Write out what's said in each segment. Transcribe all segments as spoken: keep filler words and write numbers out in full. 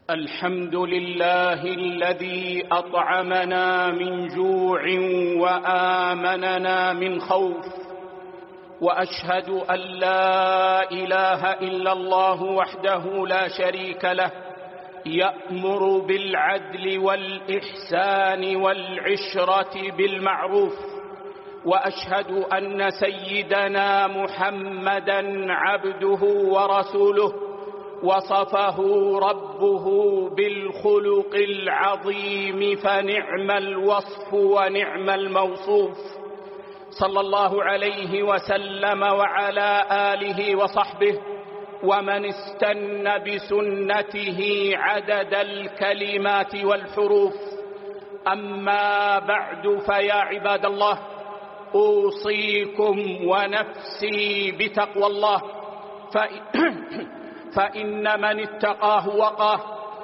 الحمد لله الذي أطعمنا من جوع وآمننا من خوف، وأشهد أن لا إله إلا الله وحده لا شريك له، يأمر بالعدل والإحسان والعشرة بالمعروف. وأشهد أن سيدنا محمدًا عبده ورسوله، وصفه ربه بالخلق العظيم فنعم الوصف ونعم الموصوف، صلى الله عليه وسلم وعلى آله وصحبه ومن استنى بسنته عدد الكلمات والحروف. أما بعد، فيا عباد الله، أوصيكم ونفسي بتقوى الله، فإن من اتقاه وقاه،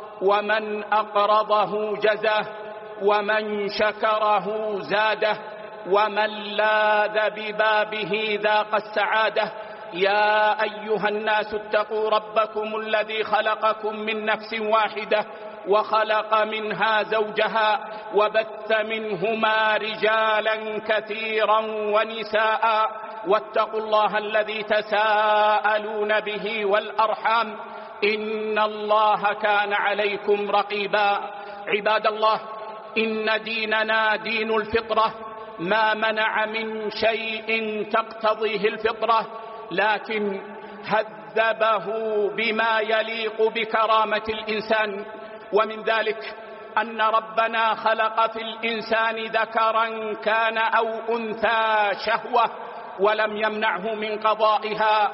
ومن أقرضه جزاه، ومن شكره زاده، ومن لاذ ببابه ذاق السعادة. يا أيها الناس اتقوا ربكم الذي خلقكم من نفس واحدة، وخلق منها زوجها، وبث منهما رجالا كثيرا ونساء، واتقوا الله الذي تساءلون به والأرحام، إن الله كان عليكم رقيبا. عباد الله، إن ديننا دين الفطرة، ما منع من شيء تقتضيه الفطرة، لكن هذبه بما يليق بكرامة الإنسان. ومن ذلك أن ربنا خلق في الإنسان ذكرا كان أو أنثى شهوة، ولم يمنعه من قضائها،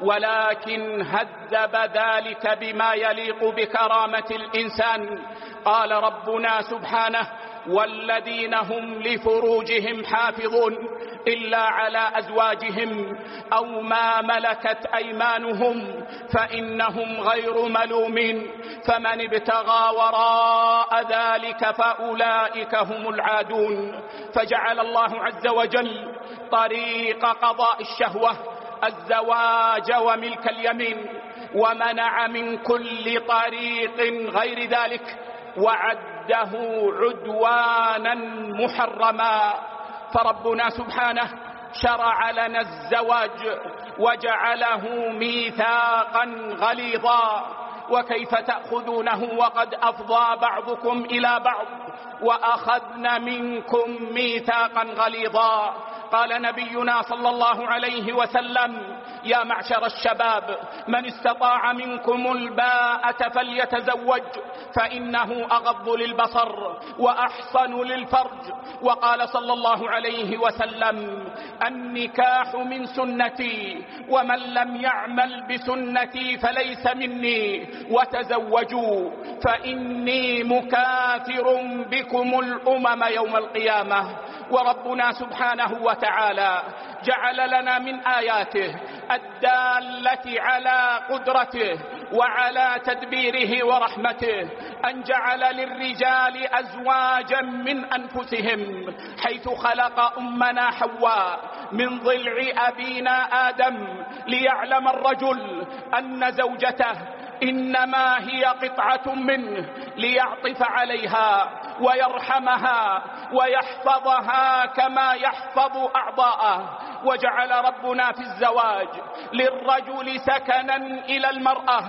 ولكن هذب ذلك بما يليق بكرامة الإنسان. قال ربنا سبحانه: والذين هم لفروجهم حافظون إلا على أزواجهم أو ما ملكت أيمانهم فإنهم غير ملومين، فمن ابتغى وراء ذلك فأولئك هم العادون. فجعل الله عز وجل طريق قضاء الشهوة الزواج وملك اليمين، ومنع من كل طريق غير ذلك، وعده عدوانا محرما. فربنا سبحانه شرع لنا الزواج وجعله ميثاقا غليظا، وكيف تأخذونه وقد أفضى بعضكم إلى بعض وأخذن منكم ميثاقا غليظا. قال نبينا صلى الله عليه وسلم: يا معشر الشباب، من استطاع منكم الباءة فليتزوج، فإنه أغض للبصر وأحصن للفرج. وقال صلى الله عليه وسلم: النكاح من سنتي، ومن لم يعمل بسنتي فليس مني، وتزوجوا فإني مكاثر بكم الأمم يوم القيامة. وربنا سبحانه وتعالى جعل لنا من آياته الدالة على قدرته وعلى تدبيره ورحمته أن جعل للرجال أزواجا من أنفسهم، حيث خلق أمنا حواء من ضلع أبينا آدم، ليعلم الرجل أن زوجته إنما هي قطعة منه، ليعطف عليها ويرحمها ويحفظها كما يحفظ أعضاءه. وجعل ربنا في الزواج للرجل سكنا إلى المرأة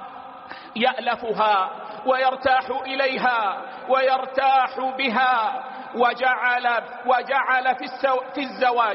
يألفها ويرتاح إليها ويرتاح بها، وجعل, وجعل في الزواج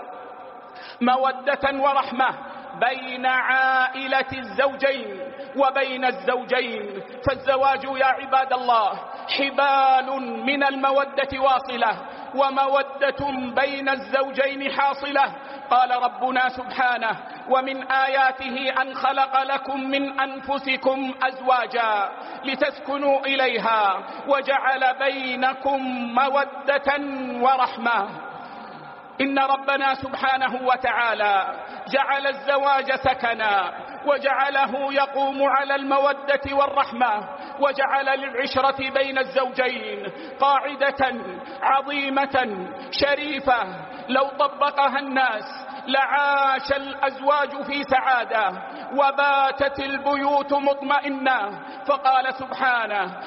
مودة ورحمة بين عائلة الزوجين وبين الزوجين. فالزواج يا عباد الله حبال من المودة واصلة، ومودة بين الزوجين حاصلة. قال ربنا سبحانه: ومن آياته أن خلق لكم من أنفسكم أزواجا لتسكنوا إليها وجعل بينكم مودة ورحمة. إن ربنا سبحانه وتعالى جعل الزواج سكنا، وجعله يقوم على المودة والرحمة، وجعل للعشرة بين الزوجين قاعدة عظيمة شريفة لو طبقها الناس لعاش الأزواج في سعادة وباتت البيوت مطمئنة. فقال سبحانه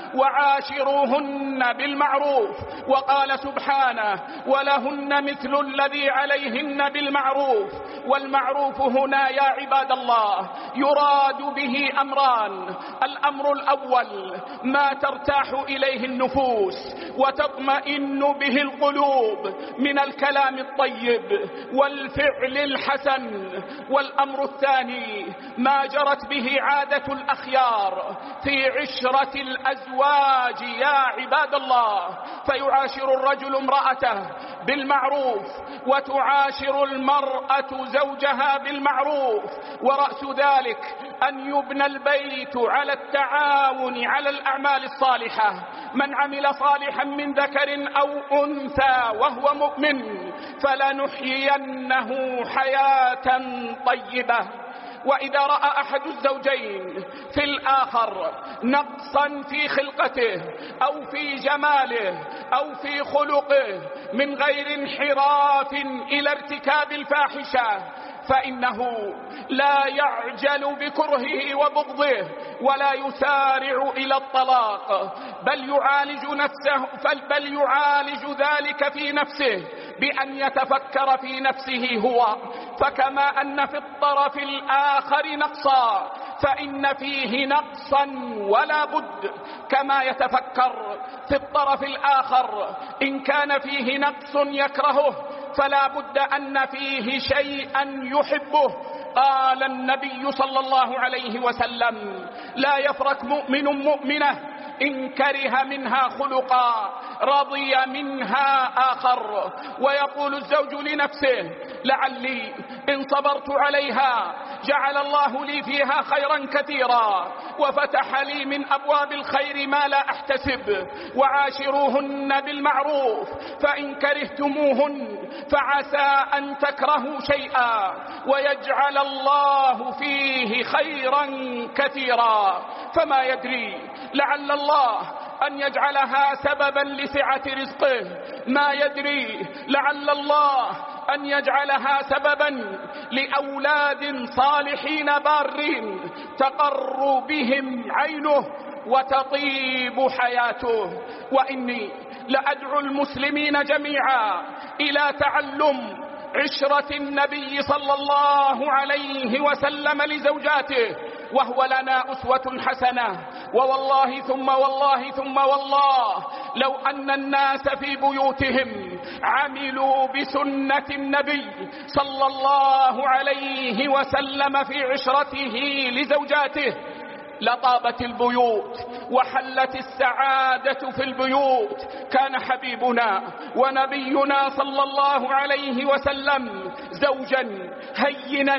وعاشروهن بالمعروف، وقال سبحانه ولهن مثل الذي عليهن بالمعروف. والمعروف هنا يا عباد الله يراد به أمران: الأمر الأول ما ترتاح إليه النفوس وتطمئن به القلوب من الكلام الطيب والفعل الحسن. والأمر الثاني ما جرت به عادة الأخيار في عشرة الأزواج يا عباد الله، فيعاشر الرجل امرأته بالمعروف وتعاشر المرأة زوجها بالمعروف، ورأس ذلك أن يبنى البيت على التعاون على الأعمال الصالحة. من عمل صالحا من ذكر أو أنثى وهو مؤمن فلنحيينه حياة طيبة. وإذا رأى أحد الزوجين في الآخر نقصا في خلقته أو في جماله أو في خلقه من غير انحراف إلى ارتكاب الفاحشة فإنه لا يعجل بكرهه وبغضه ولا يسارع إلى الطلاق، بل يعالج نفسه بل يعالج ذلك في نفسه بأن يتفكر في نفسه هو، فكما أن في الطرف الآخر نقصا فإن فيه نقصا ولا بد كما يتفكر في الطرف الآخر إن كان فيه نقص يكرهه فلا بد أن فيه شيئا يحبه. قال النبي صلى الله عليه وسلم لا يفرق مؤمن مؤمنة إن كره منها خلقا رضي منها آخر. ويقول الزوج لنفسه لعلي إن صبرت عليها جعل الله لي فيها خيرا كثيرا وفتح لي من أبواب الخير ما لا أحتسب. وعاشروهن بالمعروف فإن كرهتموهن فعسى أن تكرهوا شيئا ويجعل الله فيه خيرا كثيرا. فما يدري لعل الله أن يجعلها سببا لسعة رزقه، ما يدري لعل الله أن يجعلها سببا لأولاد صالحين بارين تقر بهم عينه وتطيب حياته. وإني لأدعو المسلمين جميعا إلى تعلم عشرة النبي صلى الله عليه وسلم لزوجاته، وهو لنا أسوة حسنة. ووالله ثم والله ثم والله لو أن الناس في بيوتهم عملوا بسنة النبي صلى الله عليه وسلم في عشرته لزوجاته لطابت البيوت وحلت السعادة في البيوت. كان حبيبنا ونبينا صلى الله عليه وسلم زوجا هينا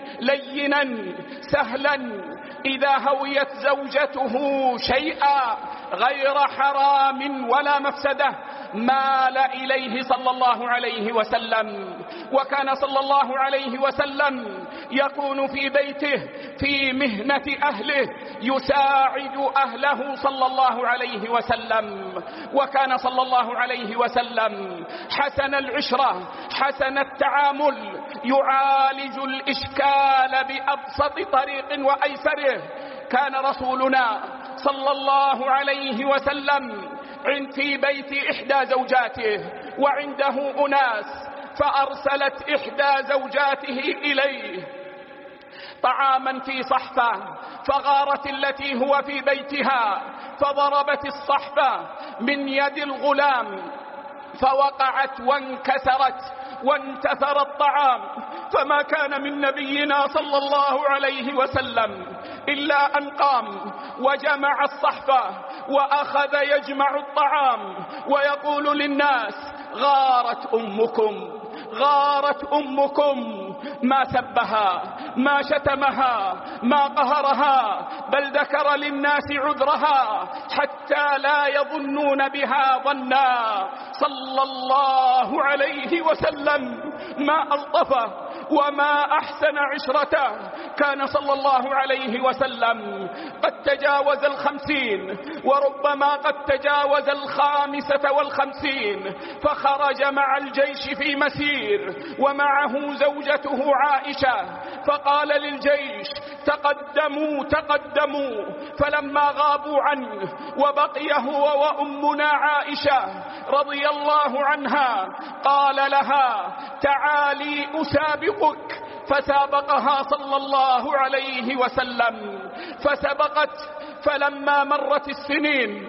لينا سهلا، إذا هويت زوجته شيئا غير حرام ولا مفسدة مال إليه صلى الله عليه وسلم. وكان صلى الله عليه وسلم يكون في بيته في مهنة أهله يساعد أهله صلى الله عليه وسلم. وكان صلى الله عليه وسلم حسن العشرة حسن التعامل، يعالج الإشكال بأبسط طريق وأيسره. كان رسولنا صلى الله عليه وسلم في بيت إحدى زوجاته وعنده أناس، فأرسلت إحدى زوجاته إليه طعاما في صحفة، فغارت التي هو في بيتها فضربت الصحفة من يد الغلام فوقعت وانكسرت وانتثر الطعام. فما كان من نبينا صلى الله عليه وسلم إلا أن قام وجمع الصحفة وأخذ يجمع الطعام ويقول للناس غارت أمكم غارت أمكم، ما سبها ما شتمها ما قهرها، بل ذكر للناس عذرها حتى لا يظنون بها ظنا صلى الله عليه وسلم. ما ألطفه وما أحسن عشرته. كان صلى الله عليه وسلم قد تجاوز الخمسين وربما قد تجاوز الخامسة والخمسين، فخرج مع الجيش في مسير ومعه زوجته زوجته عائشة فقال للجيش تقدموا تقدموا، فلما غابوا عنه وبقي هو وأمنا عائشة رضي الله عنها قال لها تعالي أسابقك، فسابقها صلى الله عليه وسلم فسبقت. فلما مرت السنين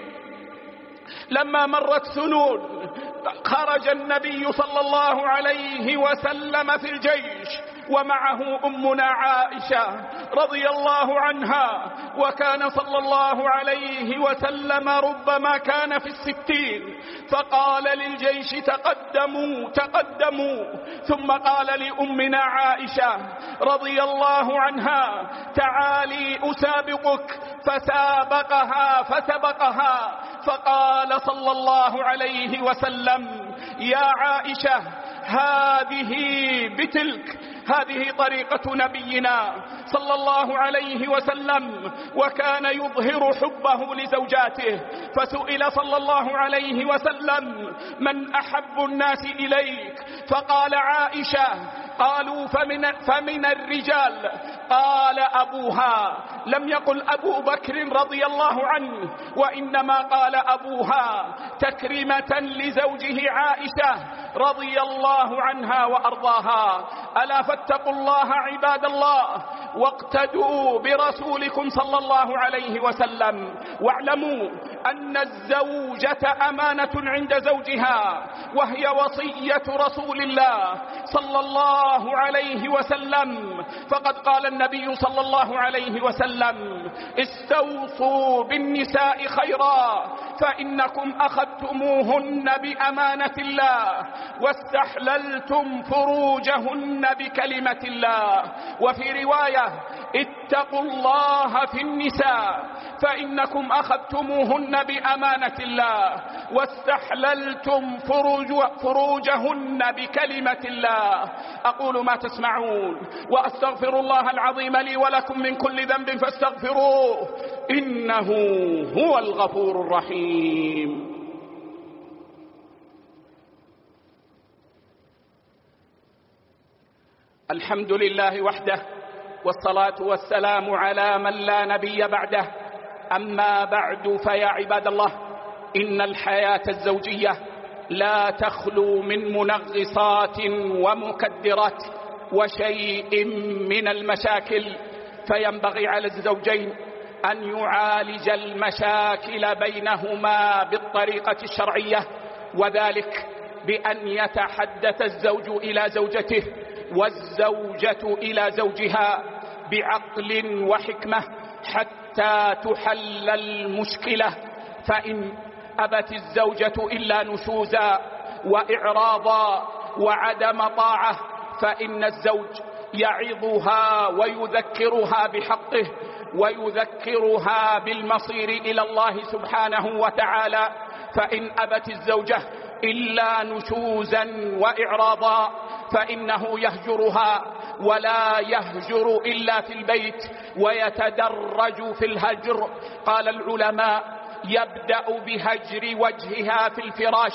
لما مرت سنون خرج النبي صلى الله عليه وسلم في الجيش ومعه أمنا عائشة رضي الله عنها، وكان صلى الله عليه وسلم ربما كان في الستين، فقال للجيش تقدموا تقدموا، ثم قال لأمنا عائشة رضي الله عنها تعالي أسابقك، فسابقها فسبقها، فقال صلى الله عليه وسلم يا عائشة هذه بتلك، هذه طريقة نبينا صلى الله عليه وسلم، وكان يظهر حبه لزوجاته. فسئل صلى الله عليه وسلم من أحب الناس إليك؟ فقال عائشة. قالوا فمن, فمن الرجال؟ قال أبوها. لم يقل أبو بكر رضي الله عنه، وإنما قال أبوها تكريمة لزوجه عائشة رضي الله عنها وأرضاها. ألا فاتقوا الله عباد الله واقتدوا برسولكم صلى الله عليه وسلم، واعلموا أن الزوجة أمانة عند زوجها، وهي وصية رسول الله صلى الله عليه وسلم. فقد قال النبي صلى الله عليه وسلم استوصوا بالنساء خيرا فإنكم أخذتموهن بأمانة الله واستحللتم فروجهن بكلمة الله. وفي رواية اتقوا الله في النساء فإنكم أخذتموهن بأمانة الله واستحللتم فروج فروجهن بكلمة الله. أقول ما تسمعون وأستغفر الله العظيم لي ولكم من كل ذنب فاستغفروه إنه هو الغفور الرحيم. الحمد لله وحده، والصلاة والسلام على من لا نبي بعده. أما بعد، فيا عباد الله، إن الحياة الزوجية لا تخلو من منغصات ومكدرات وشيء من المشاكل، فينبغي على الزوجين أن يعالج المشاكل بينهما بالطريقة الشرعية، وذلك بأن يتحدث الزوج إلى زوجته والزوجة إلى زوجها بعقل وحكمة حتى تحل المشكلة. فإن أبت الزوجة إلا نشوزا وإعراضا وعدم طاعة، فإن الزوج يعظها ويذكرها بحقه ويذكرها بالمصير إلى الله سبحانه وتعالى. فإن أبت الزوجة إلا نشوزا وإعراضا فإنه يهجرها، ولا يهجر إلا في البيت ويتدرج في الهجر. قال العلماء يبدأ بهجر وجهها في الفراش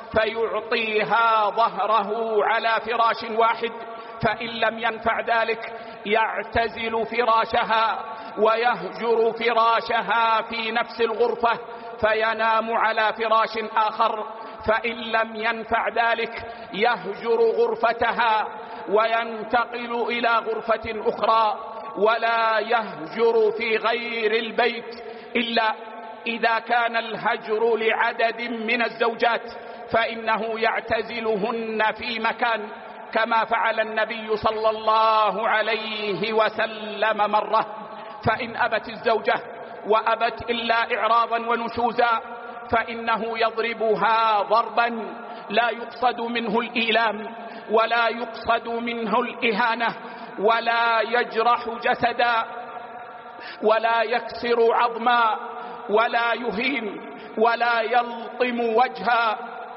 فيعطيها ظهره على فراش واحد، فإن لم ينفع ذلك يعتزل فراشها ويهجر فراشها في نفس الغرفة فينام على فراش آخر، فإن لم ينفع ذلك يهجر غرفتها وينتقل إلى غرفة أخرى، ولا يهجر في غير البيت إلا إذا كان الهجر لعدد من الزوجات، فإنه يعتزلهن في مكان كما فعل النبي صلى الله عليه وسلم مرة. فإن أبت الزوجة وأبت إلا إعراضا ونشوزا فإنه يضربها ضربا لا يقصد منه الإيلام ولا يقصد منه الإهانة ولا يجرح جسدا ولا يكسر عظما ولا يهين ولا يلطم وجها،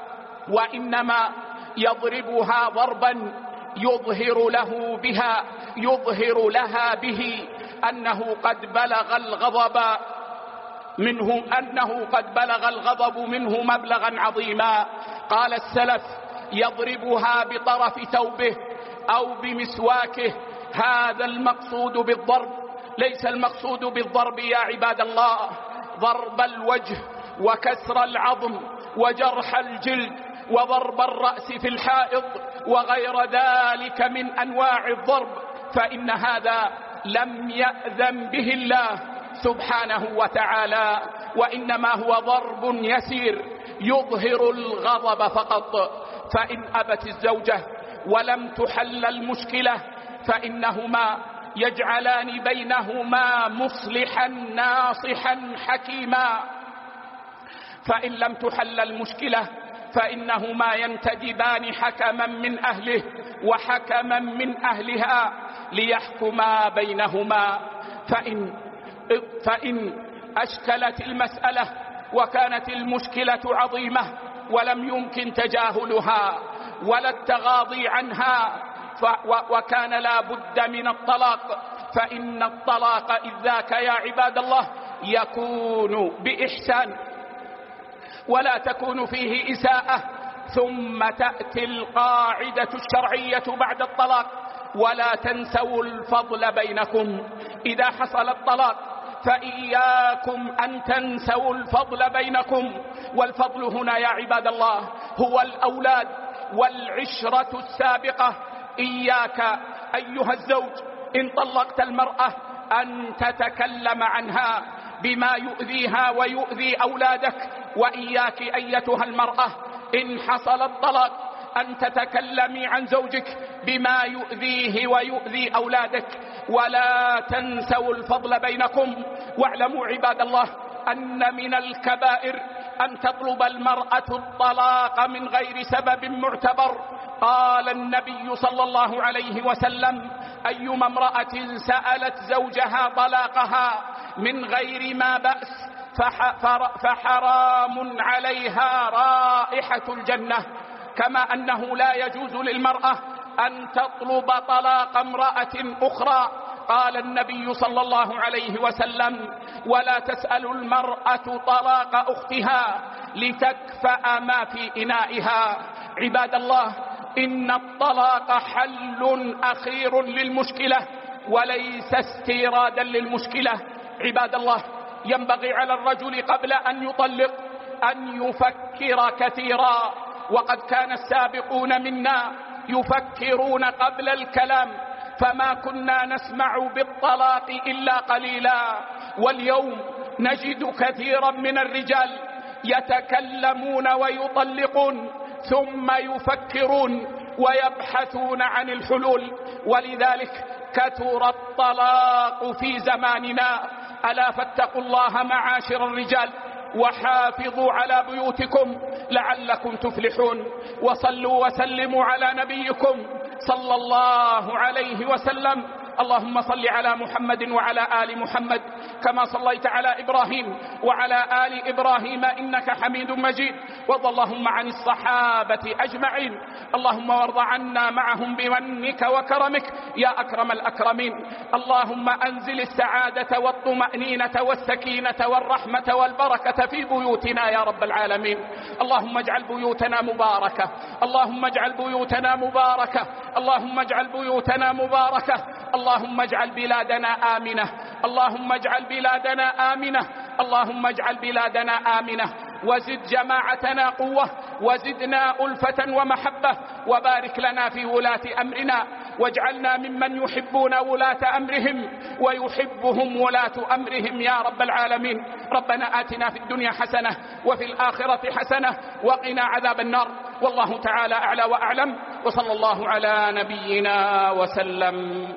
وإنما يضربها ضربا يظهر له بها يظهر لها به أنه قد بلغ الغضب منه أنه قد بلغ الغضب منه مبلغا عظيما. قال السلف يضربها بطرف ثوبه أو بمسواكه. هذا المقصود بالضرب، ليس المقصود بالضرب يا عباد الله ضرب الوجه وكسر العظم وجرح الجلد وضرب الرأس في الحائط وغير ذلك من أنواع الضرب، فإن هذا لم يأذن به الله سبحانه وتعالى، وإنما هو ضرب يسير يظهر الغضب فقط. فإن أبت الزوجة ولم تحل المشكلة فإنهما يجعلان بينهما مصلحا ناصحا حكيما. فإن لم تحل المشكلة فإنهما ينتدبان حكما من أهله وحكما من أهلها ليحكما بينهما. فإن, فإن أشكلت المسألة وكانت المشكلة عظيمة ولم يمكن تجاهلها ولا التغاضي عنها وكان لا بد من الطلاق، فإن الطلاق إذ ذاك يا عباد الله يكون بإحسان ولا تكون فيه إساءة. ثم تأتي القاعدة الشرعية بعد الطلاق: ولا تنسوا الفضل بينكم. إذا حصل الطلاق فإياكم أن تنسوا الفضل بينكم. والفضل هنا يا عباد الله هو الأولاد والعشرة السابقة. إياك أيها الزوج إن طلقت المرأة أن تتكلم عنها بما يؤذيها ويؤذي أولادك، وإياك أيتها المرأة إن حصل الطلاق أن تتكلمي عن زوجك بما يؤذيه ويؤذي أولادك. ولا تنسوا الفضل بينكم. واعلموا عباد الله أن من الكبائر أن تطلب المرأة الطلاق من غير سبب معتبر. قال النبي صلى الله عليه وسلم: أيما امرأة سألت زوجها طلاقها من غير ما بأس فحرام عليها رائحة الجنة. كما أنه لا يجوز للمرأة أن تطلب طلاق امرأة أخرى. قال النبي صلى الله عليه وسلم: ولا تسأل المرأة طلاق أختها لتكفأ ما في إنائها. عباد الله إن الطلاق حل أخير للمشكلة وليس استيرادا للمشكلة. عباد الله ينبغي على الرجل قبل أن يطلق أن يفكر كثيرا، وقد كان السابقون منا يفكرون قبل الكلام، فما كنا نسمع بالطلاق إلا قليلا. واليوم نجد كثيرا من الرجال يتكلمون ويطلقون ثم يفكرون ويبحثون عن الحلول، ولذلك كثر الطلاق في زماننا. ألا فاتقوا الله معاشر الرجال وحافظوا على بيوتكم لعلكم تفلحون. وصلوا وسلموا على نبيكم صلى الله عليه وسلم. اللهم صل على محمد وعلى آل محمد كما صليت على إبراهيم وعلى آل إبراهيم إنك حميد مجيد. وارض اللهم عن الصحابة أجمعين، اللهم وارض عنا معهم بمنك وكرمك يا أكرم الأكرمين. اللهم أنزل السعادة والطمأنينة والسكينة والرحمة والبركة في بيوتنا يا رب العالمين. اللهم اجعل بيوتنا مباركة، اللهم اجعل بيوتنا مباركة، اللهم اجعل بيوتنا مباركة. اللهم اجعل بلادنا آمنة، اللهم اجعل بلادنا آمنة، اللهم اجعل بلادنا آمنة. وزد جماعتنا قوة، وزدنا ألفة ومحبة، وبارك لنا في ولاة أمرنا، واجعلنا ممن يحبون ولاة أمرهم ويحبهم ولاة أمرهم يا رب العالمين. ربنا آتنا في الدنيا حسنة وفي الآخرة حسنة وقنا عذاب النار. والله تعالى أعلى وأعلم، وصلى الله على نبينا وسلم.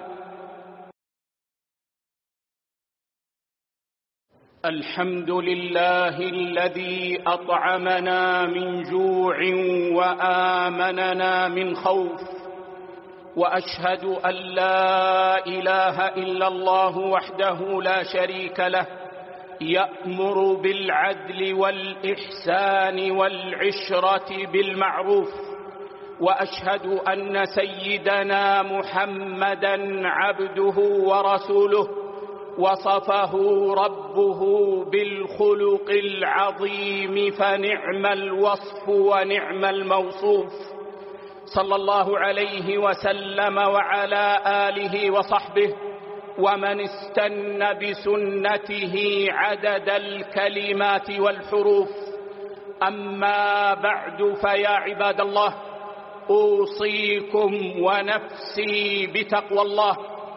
الحمد لله الذي أطعمنا من جوع وآمننا من خوف، وأشهد أن لا إله إلا الله وحده لا شريك له، يأمر بالعدل والإحسان والعشرة بالمعروف. وأشهد أن سيدنا محمدًا عبده ورسوله، وصفه ربه بالخلق العظيم فنعم الوصف ونعم الموصوف. صلى الله عليه وسلم وعلى آله وصحبه ومن استن بسنته عدد الكلمات والحروف. أما بعد، فيا عباد الله، أوصيكم ونفسي بتقوى الله،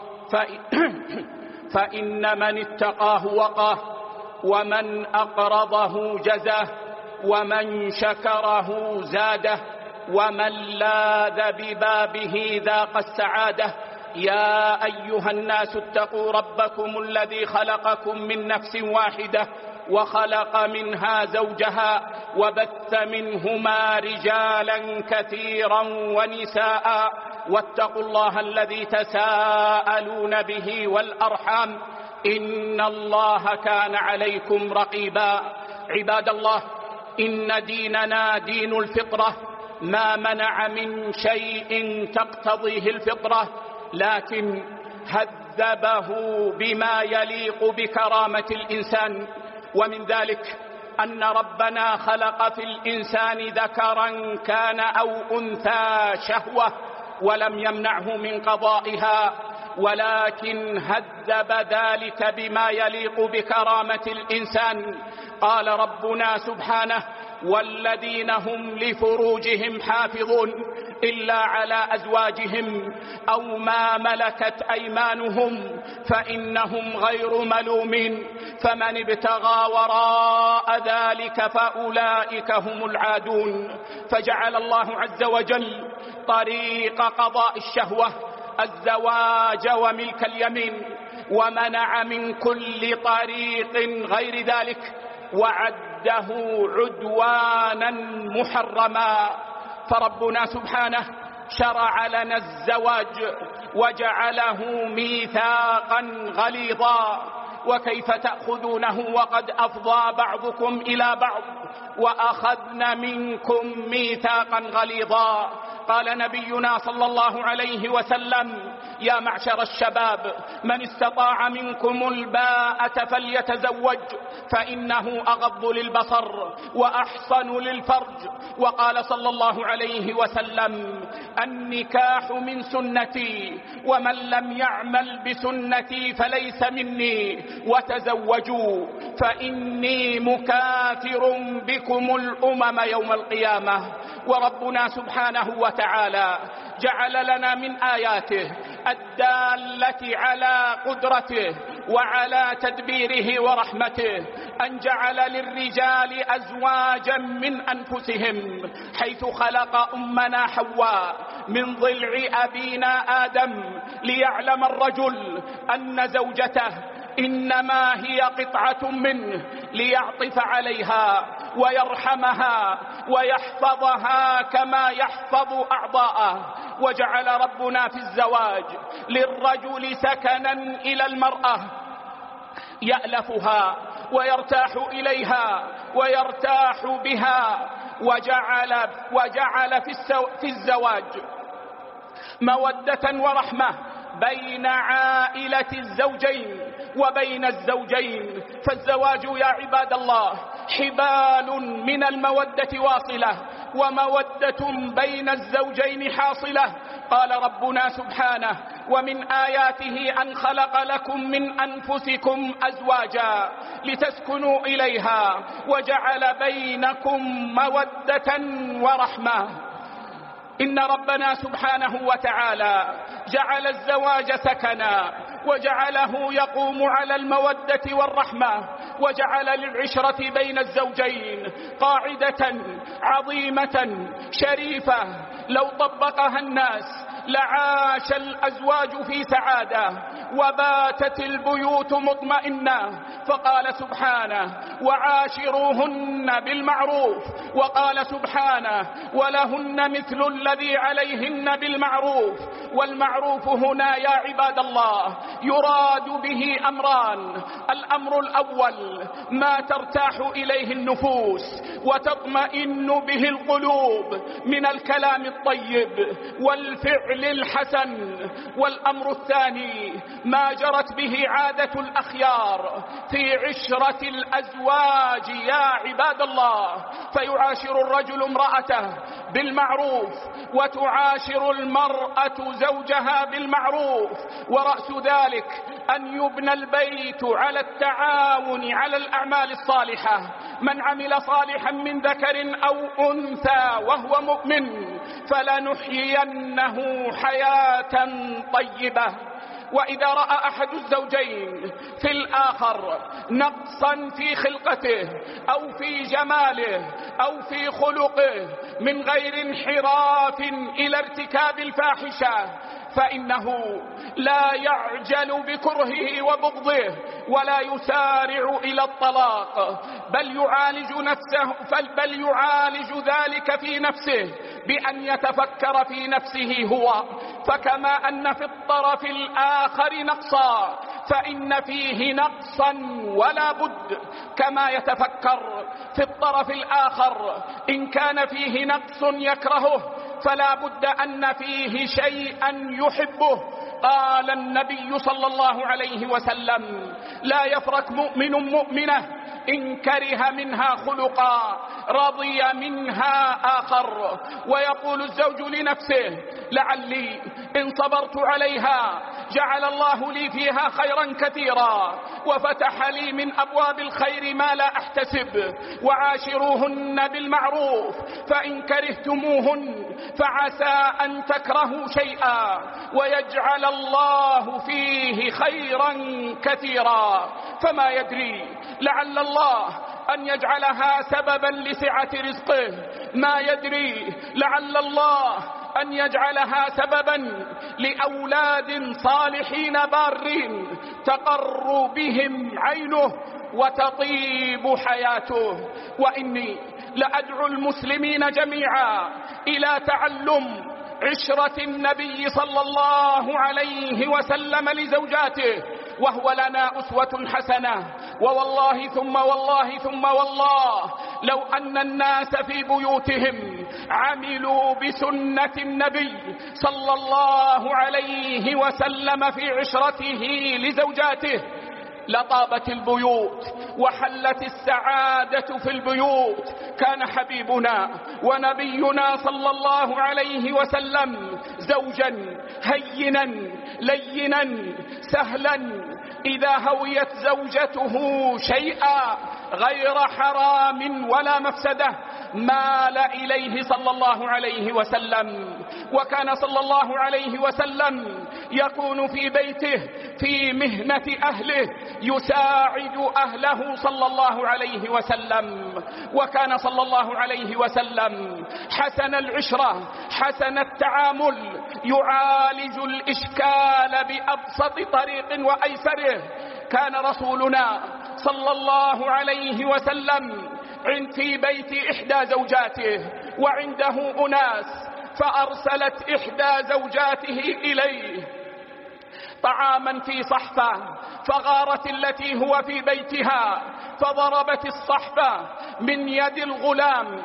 فإن من اتقاه وقاه، ومن أقرضه جزاه، ومن شكره زاده، ومن لاذ ببابه ذاق السعادة. يا أيها الناس اتقوا ربكم الذي خلقكم من نفس واحدة وخلق منها زوجها وبث منهما رجالا كثيرا ونساء، واتقوا الله الذي تساءلون به والأرحام، إن الله كان عليكم رقيبا. عباد الله، إن ديننا دين الفطرة، ما منع من شيء تقتضيه الفطرة، لكن هذبه بما يليق بكرامة الإنسان. ومن ذلك أن ربنا خلق في الإنسان ذكرا كان أو أنثى شهوة، ولم يمنعه من قضائها، ولكن هذب ذلك بما يليق بكرامة الإنسان. قال ربنا سبحانه: والذين هم لفروجهم حافظون إلا على أزواجهم أو ما ملكت أيمانهم فإنهم غير ملومين، فمن ابتغى وراء ذلك فأولئك هم العادون. فجعل الله عز وجل طريق قضاء الشهوة الزواج وملك اليمين، ومنع من كل طريق غير ذلك، وعده عدوانا محرما. فربنا سبحانه شرع لنا الزواج وجعله ميثاقا غليظا، وكيف تأخذونه وقد أفضى بعضكم إلى بعض وأخذن منكم ميثاقا غليظا. قال نبينا صلى الله عليه وسلم: يا معشر الشباب، من استطاع منكم الباءة فليتزوج، فإنه أغض للبصر وأحصن للفرج. وقال صلى الله عليه وسلم: النكاح من سنتي، ومن لم يعمل بسنتي فليس مني، وتزوجوا فإني مكاثر بكم الأمم يوم القيامة. وربنا سبحانه وتعالى جعل لنا من آياته الدالة على قدرته وعلى تدبيره ورحمته أن جعل للرجال أزواجا من أنفسهم، حيث خلق أمنا حواء من ضلع أبينا آدم، ليعلم الرجل أن زوجته إنما هي قطعة منه، ليعطف عليها ويرحمها ويحفظها كما يحفظ أعضاءه. وجعل ربنا في الزواج للرجل سكنا إلى المرأة يألفها ويرتاح إليها ويرتاح بها، وجعل, وجعل في الزواج مودة ورحمة بين عائلة الزوجين وبين الزوجين. فالزواج يا عباد الله حبال من المودة واصلة، ومودة بين الزوجين حاصلة. قال ربنا سبحانه: ومن آياته أن خلق لكم من أنفسكم أزواجا لتسكنوا إليها وجعل بينكم مودة ورحمة. إن ربنا سبحانه وتعالى جعل الزواج سكنا، وجعله يقوم على المودة والرحمة، وجعل للعشرة بين الزوجين قاعدة عظيمة شريفة لو طبقها الناس لعاش الأزواج في سعادة وباتت البيوت مطمئنة. فقال سبحانه: وعاشروهن بالمعروف، وقال سبحانه: ولهن مثل الذي عليهن بالمعروف. والمعروف هنا يا عباد الله يراد به أمران: الأمر الأول ما ترتاح إليه النفوس وتطمئن به القلوب من الكلام الطيب والفعل بالفعل الحسن. والأمر الثاني ما جرت به عادة الأخيار في عشرة الأزواج يا عباد الله، فيعاشر الرجل امرأته بالمعروف وتعاشر المرأة زوجها بالمعروف، ورأس ذلك أن يبنى البيت على التعاون على الأعمال الصالحة. من عمل صالحا من ذكر أو أنثى وهو مؤمن فلنحيينه حياة طيبة. وإذا رأى أحد الزوجين في الآخر نقصا في خلقته أو في جماله أو في خلقه من غير انحراف إلى ارتكاب الفاحشة فإنه لا يعجل بكرهه وبغضه ولا يسارع إلى الطلاق، بل يعالج نفسه بل يعالج ذلك في نفسه بأن يتفكر في نفسه هو، فكما أن في الطرف الآخر نقصا فإن فيه نقصا ولا بد، كما يتفكر في الطرف الآخر إن كان فيه نقص يكرهه فلا بد أن فيه شيئا يحبه. قال النبي صلى الله عليه وسلم: لا يفرق مؤمن مؤمنة إن كره منها خلقا رضي منها آخر. ويقول الزوج لنفسه: لعلي إن صبرت عليها جعل الله لي فيها خيرا كثيرا وفتح لي من أبواب الخير ما لا أحتسب، وعاشروهن بالمعروف فإن كرهتموهن فعسى أن تكرهوا شيئا ويجعل الله فيه خيرا كثيرا. فما يدري لعل الله أن يجعلها سببا لسعة رزقه، ما يدري لعل الله أن يجعلها سببا لأولاد صالحين بارين تقر بهم عينه وتطيب حياته. وإني لأدعو المسلمين جميعا إلى تعلم عشرة النبي صلى الله عليه وسلم لزوجاته، وهو لنا أسوة حسنة. ووالله ثم والله ثم والله لو أن الناس في بيوتهم عملوا بسنة النبي صلى الله عليه وسلم في عشرته لزوجاته لطابت البيوت وحلت السعادة في البيوت. كان حبيبنا ونبينا صلى الله عليه وسلم زوجا هينا لينا سهلا، إذا هويت زوجته شيئا غير حرام ولا مفسدة مال إليه صلى الله عليه وسلم. وكان صلى الله عليه وسلم يكون في بيته في مهنة أهله يساعد أهله صلى الله عليه وسلم. وكان صلى الله عليه وسلم حسن العشرة حسن التعامل، يعالج الإشكال بأبسط طريق وأيسره. كان رسولنا صلى الله عليه وسلم في بيت إحدى زوجاته وعنده أناس، فأرسلت إحدى زوجاته إليه طعاما في صحفة، فغارت التي هو في بيتها فضربت الصحفة من يد الغلام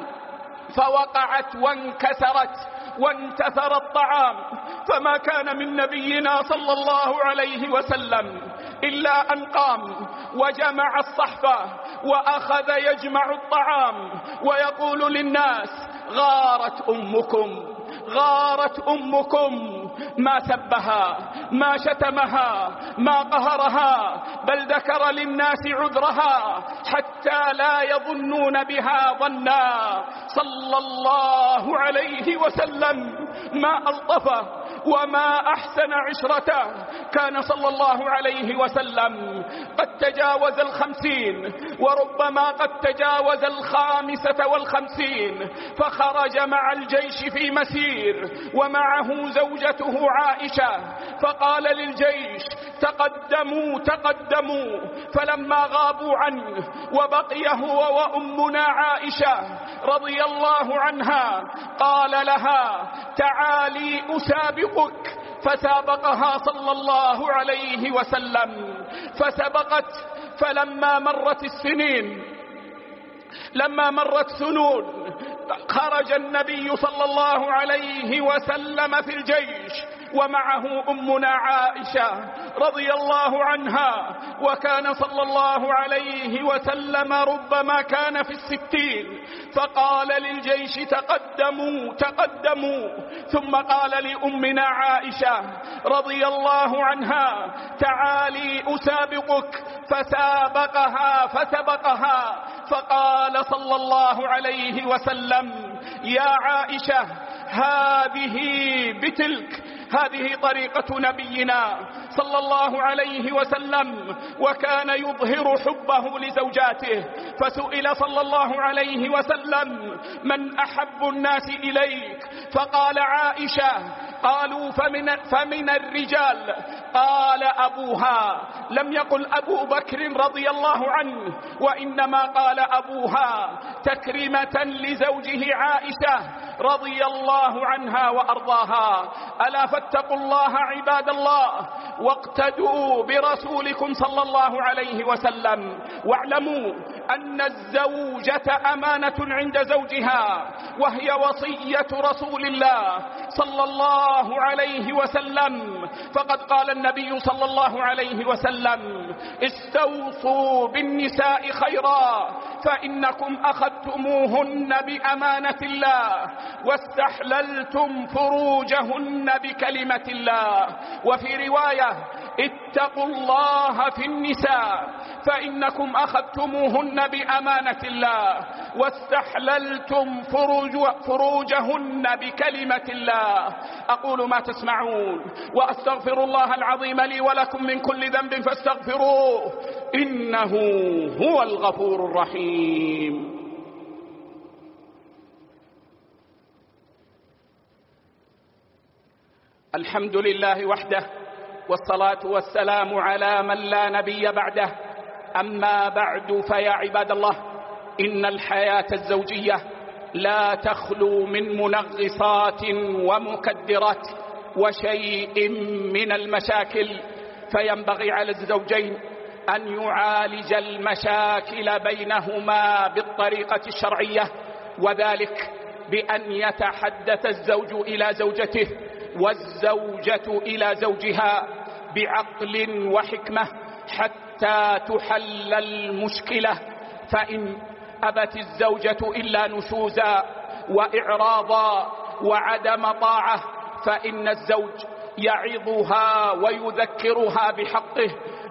فوقعت وانكسرت وانتثر الطعام. فما كان من نبينا صلى الله عليه وسلم إلا أن قام وجمع الصحفة وأخذ يجمع الطعام ويقول للناس: غارت أمكم غارت أمكم، ما سبها ما شتمها ما قهرها، بل ذكر للناس عذرها حتى لا يظنون بها ظنا. صلى الله عليه وسلم ما ألطفه وما أحسن عشرته. كان صلى الله عليه وسلم قد تجاوز الخمسين وربما قد تجاوز الخامسة والخمسين، فخرج مع الجيش في مسير ومعه زوجته عائشة، فقال للجيش: تقدموا تقدموا. فلما غابوا عنه وبقي هو وأمنا عائشة رضي الله عنها قال لها: تعالي أسابقك. فسابقها صلى الله عليه وسلم فسبقت. فلما مرت السنين لما مرت سنون خرج النبي صلى الله عليه وسلم في الجيش ومعه أمنا عائشة رضي الله عنها، وكان صلى الله عليه وسلم ربما كان في الستين، فقال للجيش تقدموا تقدموا، ثم قال لأمنا عائشة رضي الله عنها تعالي أسابقك، فسابقها فسبقها، فقال صلى الله عليه وسلم يا عائشة هذه بتلك، هذه طريقة نبينا صلى الله عليه وسلم، وكان يظهر حبه لزوجاته. فسئل صلى الله عليه وسلم من أحب الناس إليك؟ فقال عائشة. قالوا فمن, فمن الرجال؟ قال أبوها. لم يقل أبو بكر رضي الله عنه، وإنما قال أبوها تكريمة لزوجه عائشة رضي الله عنها وأرضاها. ألا فاتقوا الله عباد الله، واقتدوا برسولكم صلى الله عليه وسلم، واعلموا أن الزوجة أمانة عند زوجها، وهي وصية رسول الله صلى الله عليه وسلم. فقد قال النبي صلى الله عليه وسلم استوصوا بالنساء خيرا، فإنكم أخذتموهن بأمانة الله واستحللتم فروجهن بكلمة الله. وفي رواية اتقوا الله في النساء فإنكم أخذتموهن بأمانة الله واستحللتم فروج فروجهن بكلمة الله. أقول ما تسمعون وأستغفر الله العظيم لي ولكم من كل ذنب فاستغفروه إنه هو الغفور الرحيم. الحمد لله وحده، والصلاة والسلام على من لا نبي بعده. أما بعد، فيا عباد الله، إن الحياة الزوجية لا تخلو من منغصات ومكدرات وشيء من المشاكل، فينبغي على الزوجين أن يعالج المشاكل بينهما بالطريقة الشرعية، وذلك بأن يتحدث الزوج إلى زوجته والزوجة إلى زوجها بعقل وحكمة حتى تحل المشكلة. فإن أبت الزوجة إلا نشوزا وإعراضا وعدم طاعة، فإن الزوج يعظها ويذكرها بحقه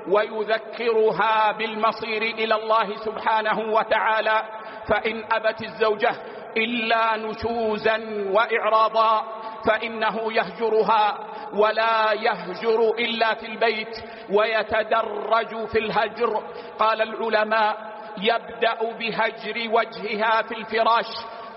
ويذكرها بالمصير إلى الله سبحانه وتعالى. فإن أبت الزوجة إلا نشوزا وإعراضا فإنه يهجرها، ولا يهجر إلا في البيت ويتدرج في الهجر. قال العلماء يبدأ بهجر وجهها في الفراش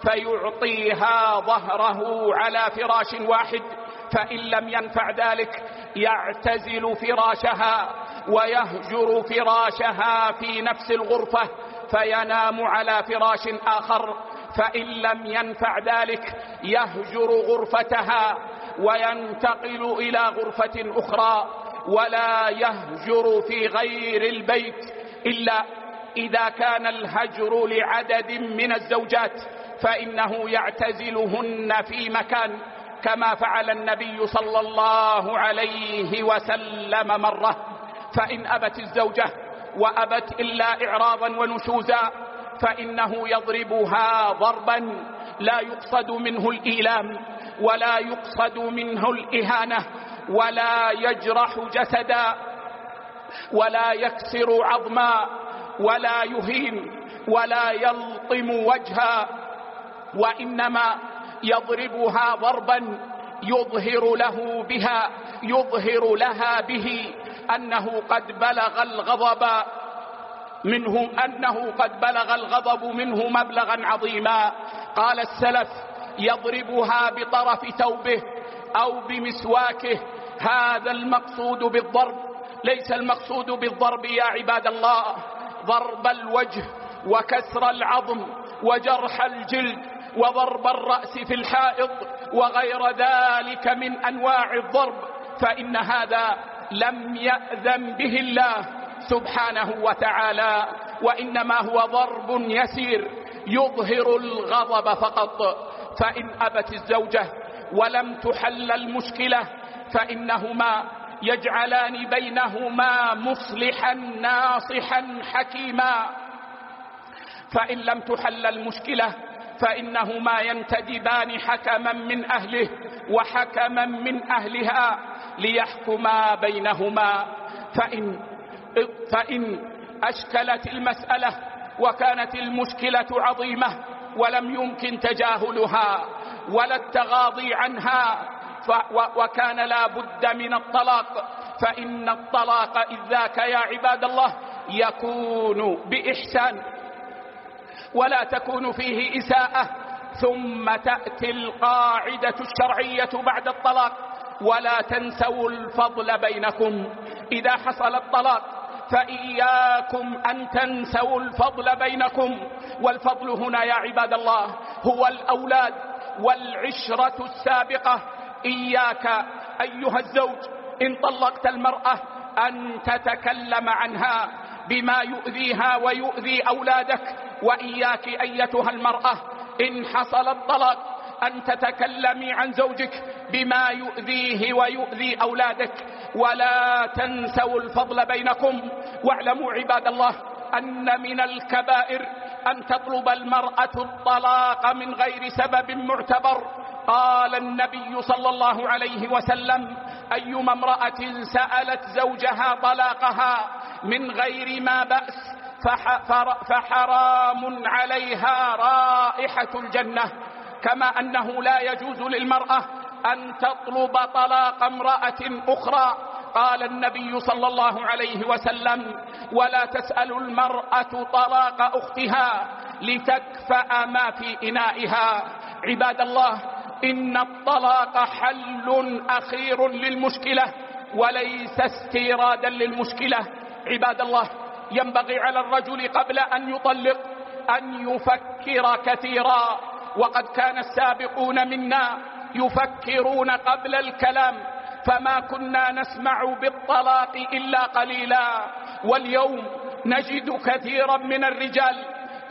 فيعطيها ظهره على فراش واحد، فإن لم ينفع ذلك يعتزل فراشها ويهجر فراشها في نفس الغرفة فينام على فراش آخر، فإن لم ينفع ذلك يهجر غرفتها وينتقل إلى غرفة أخرى، ولا يهجر في غير البيت إلا إذا كان الهجر لعدد من الزوجات، فإنه يعتزلهن في مكان كما فعل النبي صلى الله عليه وسلم مرة. فإن أبت الزوجة وأبت إلا إعراضا ونشوزا فإنه يضربها ضربا لا يقصد منه الإيلام ولا يقصد منه الإهانة ولا يجرح جسدا ولا يكسر عظما ولا يهين ولا يلطم وجها، وإنما يضربها ضربا يظهر له بها يظهر لها به أنه قد بلغ الغضب منه أنه قد بلغ الغضب منه مبلغا عظيما. قال السلف يضربها بطرف ثوبه أو بمسواكه. هذا المقصود بالضرب، ليس المقصود بالضرب يا عباد الله ضرب الوجه وكسر العظم وجرح الجلد وضرب الرأس في الحائط وغير ذلك من أنواع الضرب، فإن هذا لم يأذن به الله سبحانه وتعالى، وإنما هو ضرب يسير يظهر الغضب فقط. فإن أبت الزوجة ولم تحل المشكلة فإنهما يجعلان بينهما مصلحا ناصحا حكيما. فإن لم تحل المشكلة فإنهما ينتدبان حكما من أهله وحكما من أهلها ليحكما بينهما. فإن, فإن أشكلت المسألة وكانت المشكلة عظيمة ولم يمكن تجاهلها ولا التغاضي عنها وكان لا بد من الطلاق، فإن الطلاق إذ ذاك يا عباد الله يكون بإحسان ولا تكون فيه إساءة. ثم تأتي القاعدة الشرعية بعد الطلاق: ولا تنسوا الفضل بينكم. إذا حصل الطلاق فإياكم أن تنسوا الفضل بينكم. والفضل هنا يا عباد الله هو الأولاد والعشرة السابقة. إياك أيها الزوج إن طلقت المرأة أن تتكلم عنها بما يؤذيها ويؤذي أولادك، وإياك أيتها المرأة إن حصل الطلاق أن تتكلمي عن زوجك بما يؤذيه ويؤذي أولادك. ولا تنسوا الفضل بينكم. واعلموا عباد الله أن من الكبائر أن تطلب المرأة الطلاق من غير سبب معتبر. قال النبي صلى الله عليه وسلم: أيما امرأة سألت زوجها طلاقها من غير ما بأس فحرام عليها رائحة الجنة. كما أنه لا يجوز للمرأة أن تطلب طلاق امرأة أخرى. قال النبي صلى الله عليه وسلم: ولا تسأل المرأة طلاق أختها لتكفأ ما في إنائها. عباد الله، إن الطلاق حل أخير للمشكلة وليس استيرادا للمشكلة. عباد الله، ينبغي على الرجل قبل أن يطلق أن يفكر كثيرا، وقد كان السابقون منا يفكرون قبل الكلام، فما كنا نسمع بالطلاق إلا قليلا. واليوم نجد كثيرا من الرجال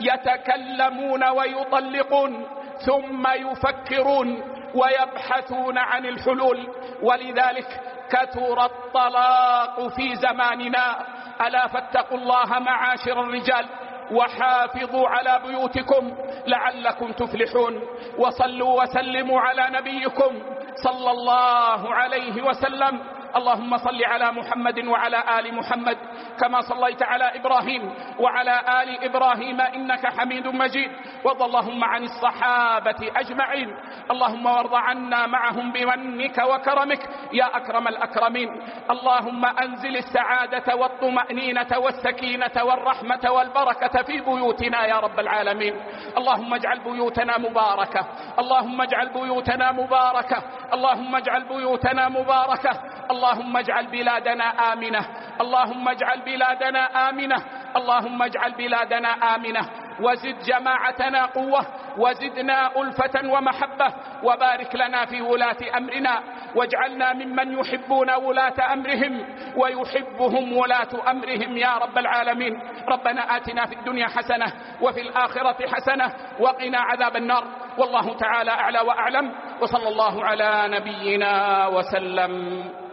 يتكلمون ويطلقون ثم يفكرون ويبحثون عن الحلول، ولذلك كثر الطلاق في زماننا. ألا فاتقوا الله معاشر الرجال وحافظوا على بيوتكم لعلكم تفلحون. وصلوا وسلموا على نبيكم صلى الله عليه وسلم. اللهم صل على محمد وعلى آل محمد كما صليت على إبراهيم وعلى آل إبراهيم إنك حميد مجيد. وارض اللهم عن الصحابة أجمعين، اللهم وارض عنا معهم بمنك وكرمك يا أكرم الأكرمين. اللهم أنزل السعادة والطمأنينة والسكينة والرحمة والبركة في بيوتنا يا رب العالمين. اللهم اجعل بيوتنا مباركة، اللهم اجعل بيوتنا مباركة، اللهم اجعل بيوتنا مباركة. اللهم اجعل بلادنا آمنة، اللهم اجعل بلادنا آمنة، اللهم اجعل بلادنا آمنة. وزد جماعتنا قوة، وزدنا ألفة ومحبة، وبارك لنا في ولاة أمرنا، واجعلنا ممن يحبون ولاة أمرهم ويحبهم ولاة أمرهم يا رب العالمين. ربنا آتنا في الدنيا حسنة وفي الآخرة حسنة وقنا عذاب النار. والله تعالى أعلى وأعلم، وصلى الله على نبينا وسلم.